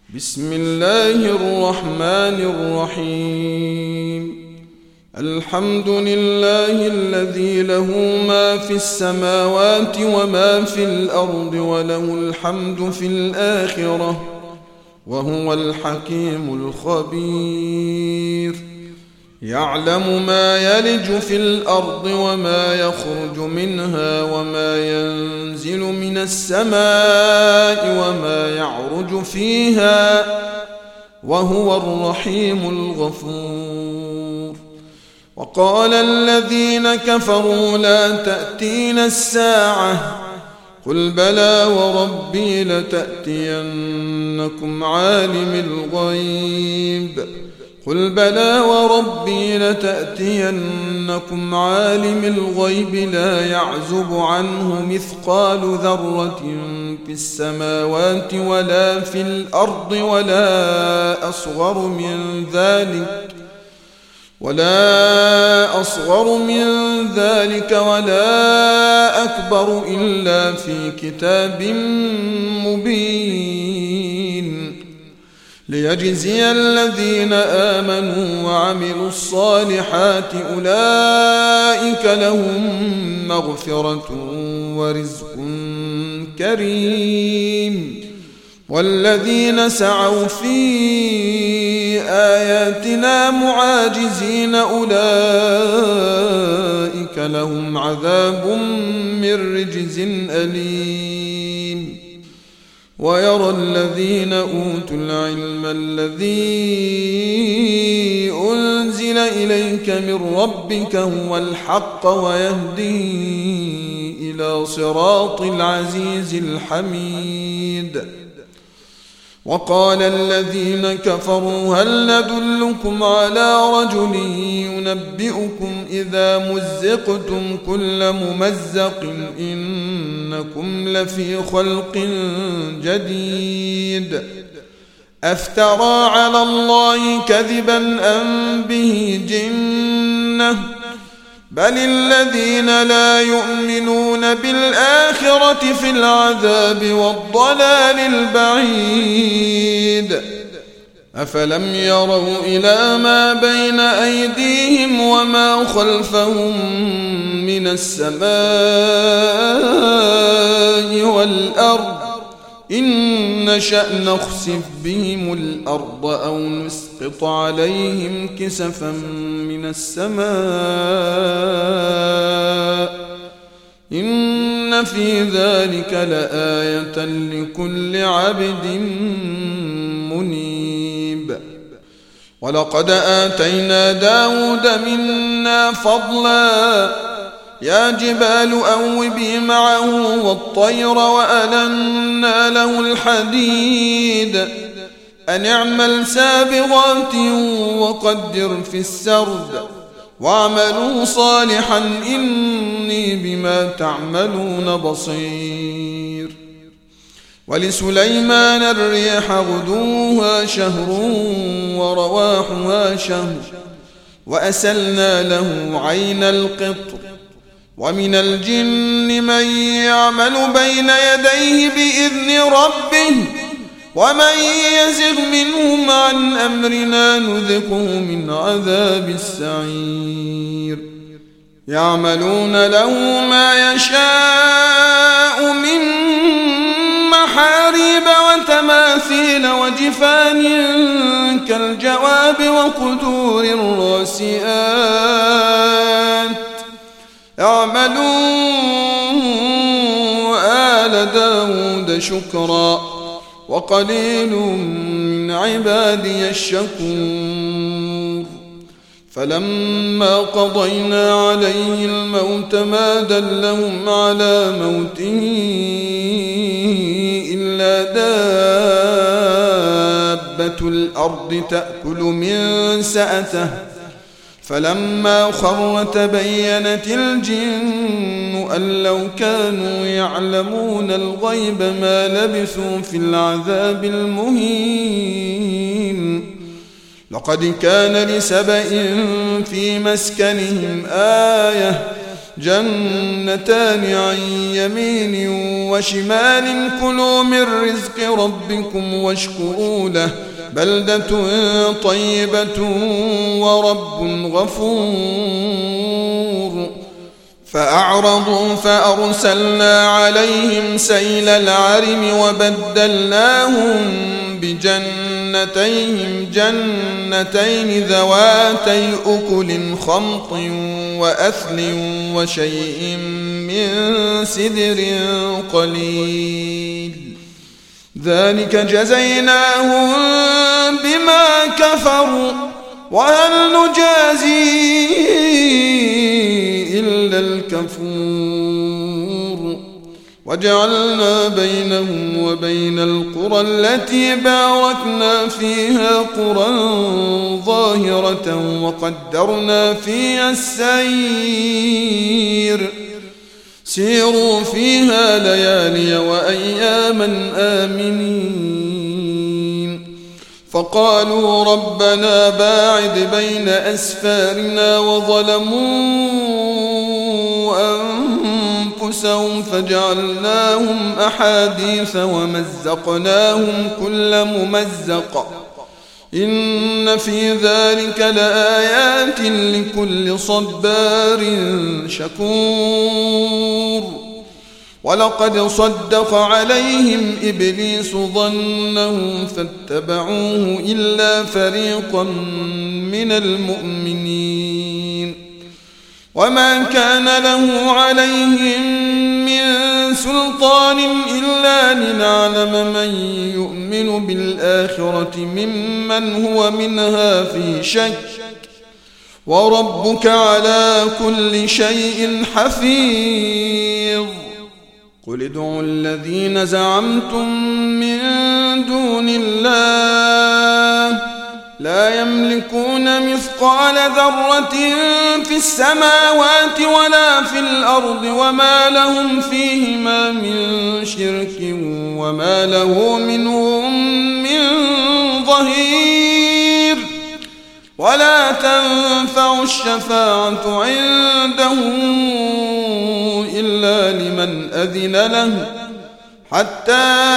بسم الله الرحمن الرحيم. الحمد لله الذي له ما في السماوات وما في الأرض وله الحمد في الآخرة وهو الحكيم الخبير. يعلم ما يلج في الأرض وما يخرج منها وما ينزل من السماء وما يعرج فيها وهو الرحيم الغفور. وقال الذين كفروا لا تأتينا الساعة قل بلى وربي لتأتينكم عالم الغيب قل بلى وربي لتأتينكم عالم الغيب لا يعزب عنه مثقال ذرة في السماوات ولا في الأرض ولا أصغر من ذلك ولا أكبر إلا في كتاب مبين ليجزي الذين آمنوا وعملوا الصالحات أولئك لهم مغفرة ورزق كريم. والذين سعوا في آياتنا معاجزين أولئك لهم عذاب من رجز أليم. ويرى الذين أوتوا العلم الذي أنزل إليك من ربك هو الحق ويهدي إلى صراط العزيز الحميد. وقال الذين كفروا هل ندلكم على رجل ينبئكم إذا مزقتم كل ممزق إنكم لفي خلق جديد أفترى على الله كذبا أم به جنة بل الذين لا يؤمنون بالآخرة في العذاب والضلال البعيد. أفلم يروا إلى ما بين أيديهم وما خلفهم من السماء والأرض إن نشأ نخسف بهم الأرض أو نسقط عليهم كسفا من السماء إن في ذلك لآية لكل عبد منيب. ولقد آتينا داود منا فضلا يا جبال أوبي معه والطير وألنا له الحديد أن اعمل سابغات وقدر في السرد واعملوا صالحا إني بما تعملون بصير. ولسليمان الريح غدوها شهر ورواحها شهر وأسلنا له عين القطر ومن الجن من يعمل بين يديه بإذن ربه ومن يزغ منهم عن أمرنا نذقه من عذاب السعير. يعملون له ما يشاء من محاريب وتماثيل وجفان كالجواب وقدور الراسيات اعملوا آل داود شكرا وقليل من عبادي الشكور. فلما قضينا عليه الموت ما دلهم على موته إلا دابة الأرض تأكل من سأته فلما خر تبينت الجن أن لو كانوا يعلمون الغيب ما لبثوا في العذاب المهين. لقد كان لسبإ في مسكنهم آية جنتان عن يمين وشمال كلوا من رزق ربكم واشكروا له بلدة طيبة ورب غفور فأعرضوا فأرسلنا عليهم سيل العرم وبدلناهم بجنتين ذواتي أكل خمط وأثل وشيء من سدر قليل ذلك جزيناهم بما كفروا وهل نجازي إلا الكفور وجعلنا بينهم وبين القرى التي باركنا فيها قرى ظاهرة وقدرنا فيها السير سيروا فيها ليالي وأياما آمنين فقالوا ربنا باعد بين أسفارنا وظلموا أنفسهم فجعلناهم أحاديث ومزقناهم كل ممزق إن في ذلك لآيات لكل صبار شكور ولقد صدق عليهم إبليس ظنه فاتبعوه إلا فريقا من المؤمنين وما كان له عليهم من سلطان إلا لنعلم من يؤمن بالآخرة ممن هو منها في شك وربك على كل شيء حفيظ قل ادعوا الذين زعمتم من دون الله لا يملكون مثقال ذرة في السماوات ولا في الأرض وما لهم فيهما من شرك وما له منهم من ظهير ولا تنفع الشفاعة عنده إلا لمن أذن له حتى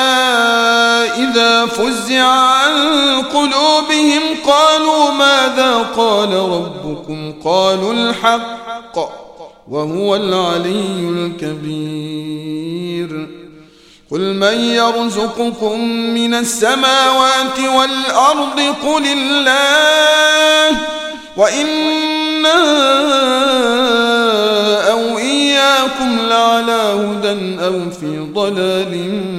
إذا فزع عن قلوبهم قالوا ماذا قال ربكم قالوا الحق وهو العلي الكبير قل من يرزقكم من السماوات والأرض قل الله وإنا أو إياكم لعلى هدى أو في ضلال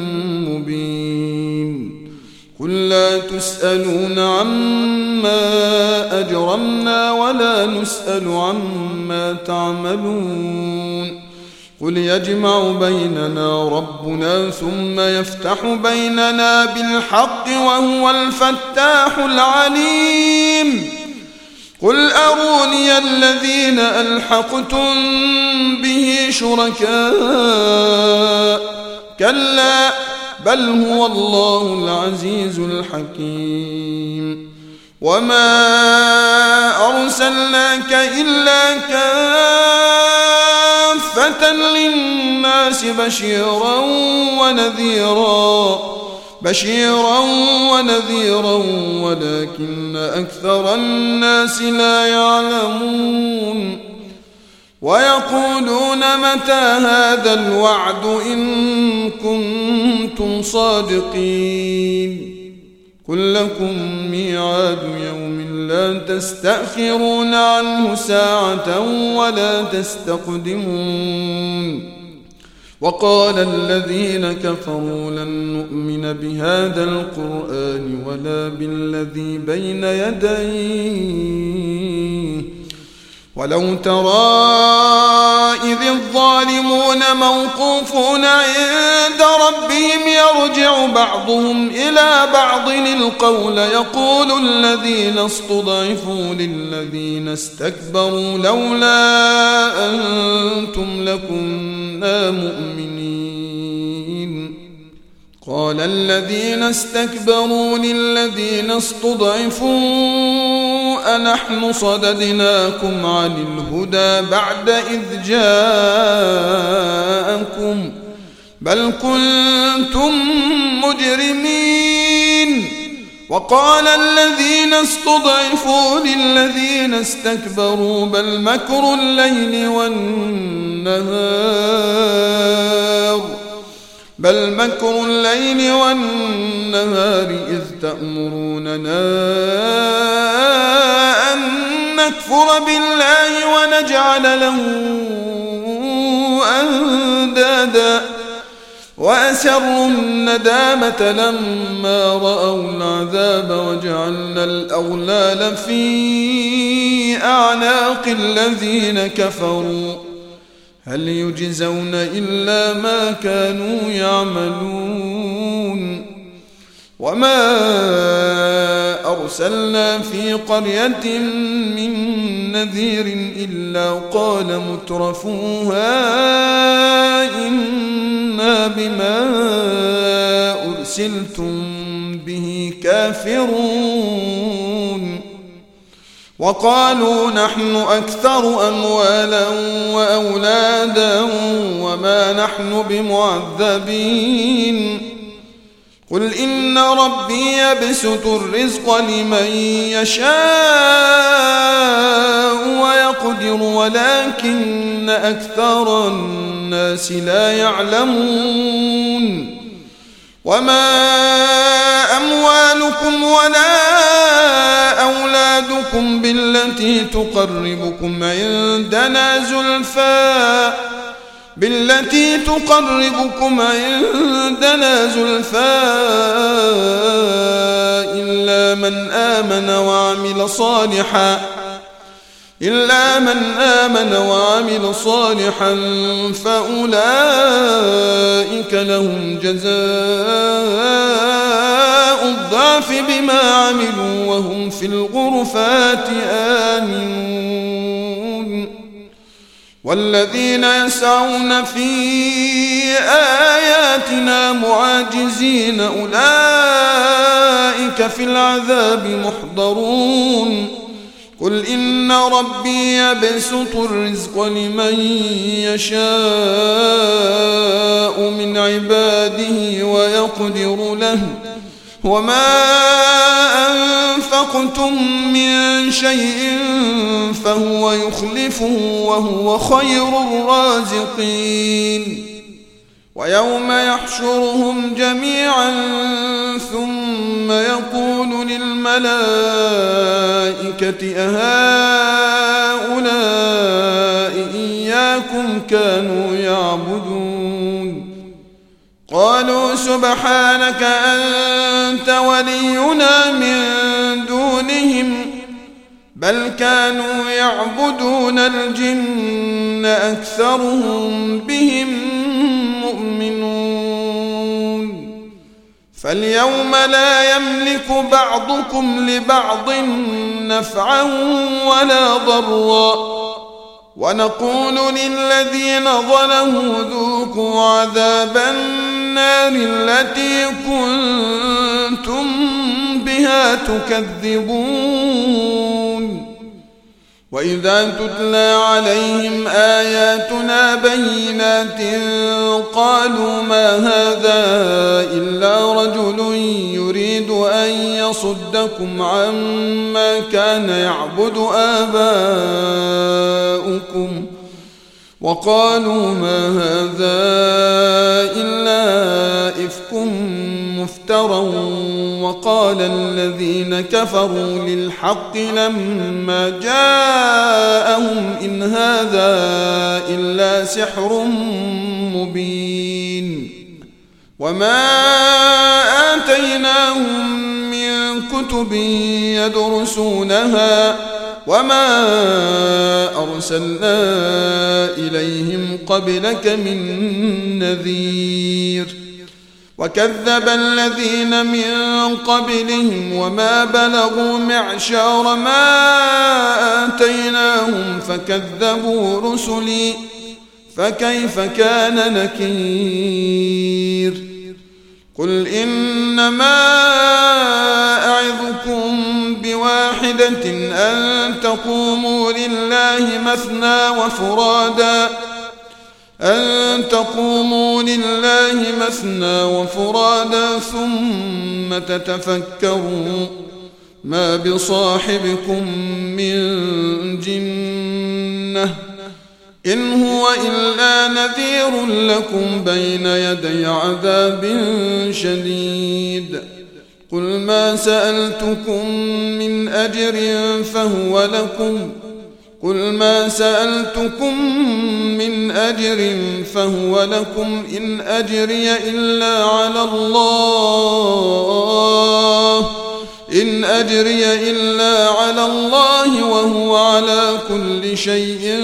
مبين قل لا تسألون عما أجرمنا ولا نسأل عما تعملون قل يجمع بيننا ربنا ثم يفتح بيننا بالحق وهو الفتاح العليم قل أروني الذين ألحقتم به شركاء كلا بل هو الله العزيز الحكيم وما أرسلناك إلا كافة للناس بشيرا ونذيرا ولكن أكثر الناس لا يعلمون ويقولون متى هذا الوعد إن كنتم صادقين قل لكم ميعاد يوم لا تستأخرون عنه ساعة ولا تستقدمون وقال الذين كفروا لن نؤمن بهذا القرآن ولا بالذي بين يديه ولو ترى إذ الظالمون موقوفون عند ربهم يرجع بعضهم إلى بعض القول يقول الذين استضعفوا للذين استكبروا لولا أنتم لكنا مؤمنين قال الذين استكبروا للذين استضعفوا أنحن صددناكم عن الهدى بعد إذ جاءكم بل كنتم مجرمين. وقال الذين استضعفوا للذين استكبروا بل مكر الليل والنهار إذ تأمروننا أن نكفر بالله ونجعل له أندادا وأسروا الندامة لما رأوا العذاب وجعلنا الأغلال في أعناق الذين كفروا هل يجزون إلا ما كانوا يعملون. وما أرسلنا في قرية من نذير إلا قال مترفوها إنا بما أرسلتم به كافرون. وقالوا نحن أكثر أموالا وأولادا وما نحن بمعذبين. قل إن ربي يبسط الرزق لمن يشاء ويقدر ولكن أكثر الناس لا يعلمون. وما أموالكم ولا أولادكم بالتي تقربكم عندنا زلفى إلا من آمن وعمل صالحا فأولئك لهم جزاء الضعف بما عملوا وهم في الغرفات آمنون. والذين يسعون في آياتنا معاجزين أولئك في العذاب محضرون. قل إن ربي يبسط الرزق لمن يشاء من عباده ويقدر له وما أنفقتم من شيء فهو يخلفه وهو خير الرازقين. ويوم يحشرهم جميعا ثم يقول للملائكة أهؤلاء إياكم كانوا يعبدون قالوا سبحانك أنت ولينا من دونهم بل كانوا يعبدون الجن أكثرهم بهم مؤمنون. فاليوم لا يملك بعضكم لبعض نفعا ولا ضرا ونقول للذين ظلموا ذوقوا عذاب النار التي كنتم بها تكذبون. وإذا تتلى عليهم آياتنا بينات قالوا ما هذا إلا رجل يريد أن يصدكم عما كان يعبد آباؤكم وقالوا ما هذا إلا إفك مفترى وقال الذين كفروا للحق لما جاءهم إن هذا إلا سحر مبين. وما آتيناهم من كتب يدرسونها وما أرسلنا إليهم قبلك من نذير. وكذب الذين من قبلهم وما بلغوا معشار ما آتيناهم فكذبوا رسلي فكيف كان نكير. قل إنما أعظكم بواحدة أن تقوموا لله مثنى وفرادا ثم تتفكروا ما بصاحبكم من جنة إن هو إلا نذير لكم بين يدي عذاب شديد قل ما سألتكم من أجر فهو لكم إن أجري إلا على الله وهو على كل شيء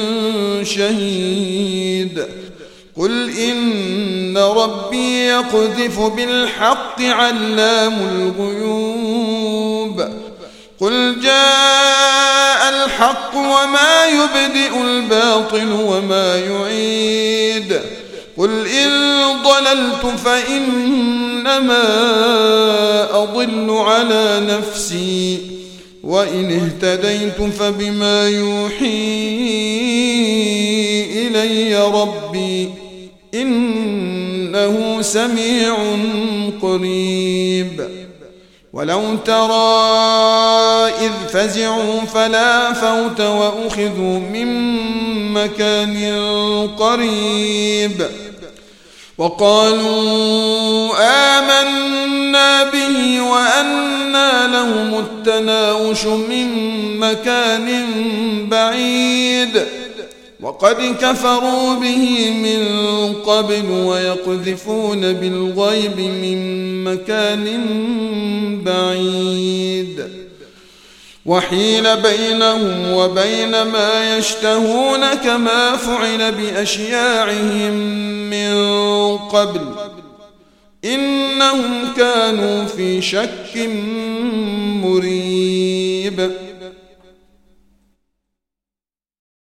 شهيد قل إن ربي يقذف بالحق علام الغيوب قل جاء الحق وما يبدئ الباطل وما يعيد قل إن ضللت فإنما أضل على نفسي وإن اهتديت فبما يوحي إلي ربي إنه سميع قريب ولو ترى إذ فزعوا فلا فوت وأخذوا من مكان قريب وقالوا آمنا به وأنى لهم التناوش من مكان بعيد وقد كفروا به من قبل ويقذفون بالغيب من مكان بعيد وحيل بينهم وبين ما يشتهون كما فعل بأشياعهم من قبل إنهم كانوا في شك مريب